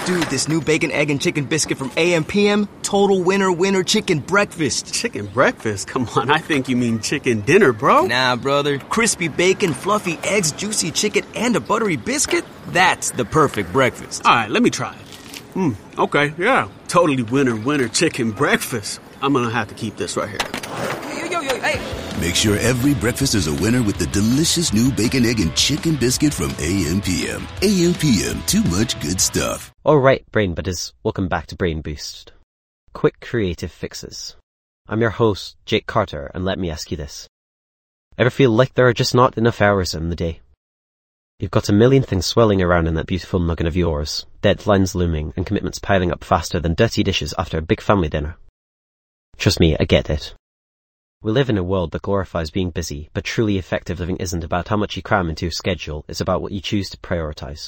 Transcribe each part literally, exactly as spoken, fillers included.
Dude, this new bacon, egg, and chicken biscuit from A M P M, total winner winner chicken breakfast. Chicken breakfast? Come on, I think you mean chicken dinner, bro. Nah, brother. Crispy bacon, fluffy eggs, juicy chicken, and a buttery biscuit? That's the perfect breakfast. All right, let me try it. Hmm, okay, yeah. Totally winner winner chicken breakfast. I'm gonna have to keep this right here. Yo, yo, yo, hey. Make sure every breakfast is a winner with the delicious new bacon, egg, and chicken biscuit from A M P M. A M P M, too much good stuff. Alright, Brain Buddies, welcome back to Brain Boost. Quick creative fixes. I'm your host, Jake Carter, and let me ask you this. Ever feel like there are just not enough hours in the day? You've got a million things swirling around in that beautiful noggin of yours, deadlines looming and commitments piling up faster than dirty dishes after a big family dinner. Trust me, I get it. We live in a world that glorifies being busy, but truly effective living isn't about how much you cram into your schedule, it's about what you choose to prioritize.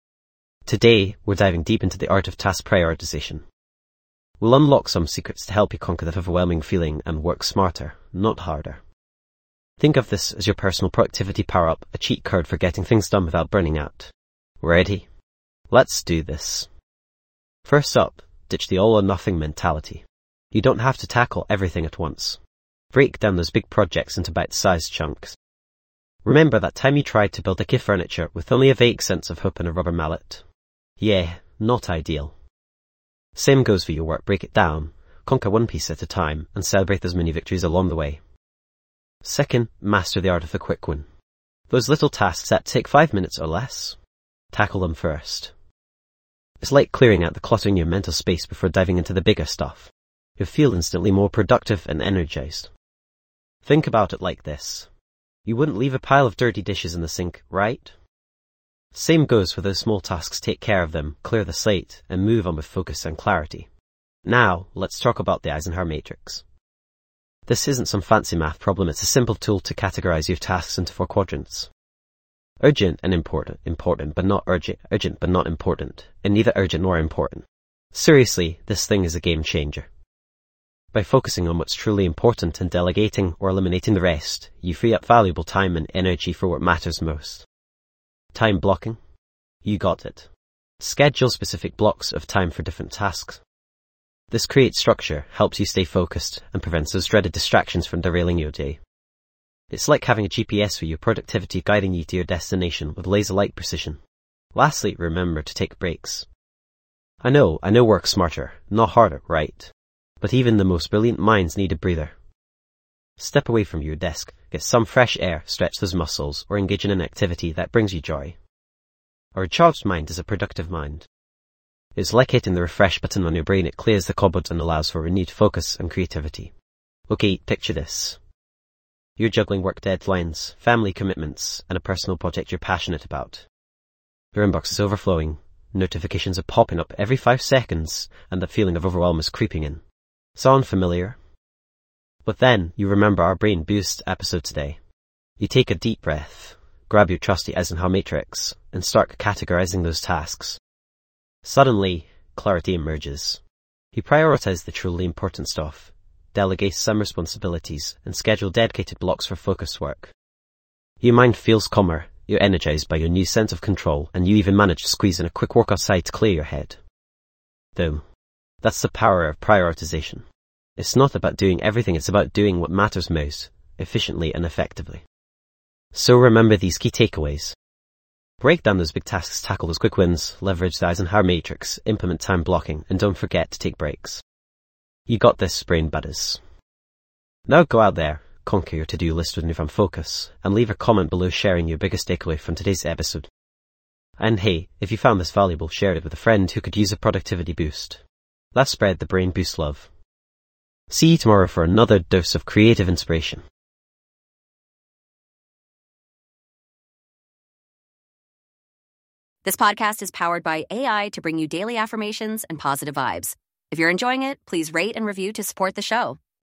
Today, we're diving deep into the art of task prioritization. We'll unlock some secrets to help you conquer the overwhelming feeling and work smarter, not harder. Think of this as your personal productivity power-up, a cheat code for getting things done without burning out. Ready? Let's do this. First up, ditch the all-or-nothing mentality. You don't have to tackle everything at once. Break down those big projects into bite-sized chunks. Remember that time you tried to build IKEA furniture with only a vague sense of hope and a rubber mallet? Yeah, not ideal. Same goes for your work. Break it down, conquer one piece at a time, and celebrate those mini victories along the way. Second, master the art of the quick win. Those little tasks that take five minutes or less, tackle them first. It's like clearing out the clutter in your mental space before diving into the bigger stuff. You'll feel instantly more productive and energized. Think about it like this. You wouldn't leave a pile of dirty dishes in the sink, right? Same goes for those small tasks. Take care of them, clear the slate, and move on with focus and clarity. Now, let's talk about the Eisenhower Matrix. This isn't some fancy math problem, it's a simple tool to categorize your tasks into four quadrants. Urgent and important, important but not urgent, urgent but not important, and neither urgent nor important. Seriously, this thing is a game changer. By focusing on what's truly important and delegating or eliminating the rest, you free up valuable time and energy for what matters most. Time blocking? You got it. Schedule specific blocks of time for different tasks. This creates structure, helps you stay focused, and prevents those dreaded distractions from derailing your day. It's like having a G P S for your productivity guiding you to your destination with laser-like precision. Lastly, remember to take breaks. I know, I know work smarter, not harder, right? But even the most brilliant minds need a breather. Step away from your desk, get some fresh air, stretch those muscles, or engage in an activity that brings you joy. A recharged mind is a productive mind. It's like hitting the refresh button on your brain. It clears the cobwebs and allows for renewed focus and creativity. Okay, picture this. You're juggling work deadlines, family commitments, and a personal project you're passionate about. Your inbox is overflowing, notifications are popping up every five seconds, and the feeling of overwhelm is creeping in. Sound familiar? But then, you remember our Brain Boost episode today. You take a deep breath, grab your trusty Eisenhower Matrix, and start categorizing those tasks. Suddenly, clarity emerges. You prioritize the truly important stuff, delegate some responsibilities, and schedule dedicated blocks for focused work. Your mind feels calmer, you're energized by your new sense of control, and you even manage to squeeze in a quick walk outside to clear your head. Though, that's the power of prioritization. It's not about doing everything, it's about doing what matters most, efficiently and effectively. So remember these key takeaways. Break down those big tasks, tackle those quick wins, leverage the Eisenhower Matrix, implement time blocking, and don't forget to take breaks. You got this, Brain Buddies. Now go out there, conquer your to-do list with newfound focus, and leave a comment below sharing your biggest takeaway from today's episode. And hey, if you found this valuable, share it with a friend who could use a productivity boost. Let's spread the Brain Boost love. See you tomorrow for another dose of creative inspiration. This podcast is powered by A I to bring you daily affirmations and positive vibes. If you're enjoying it, please rate and review to support the show.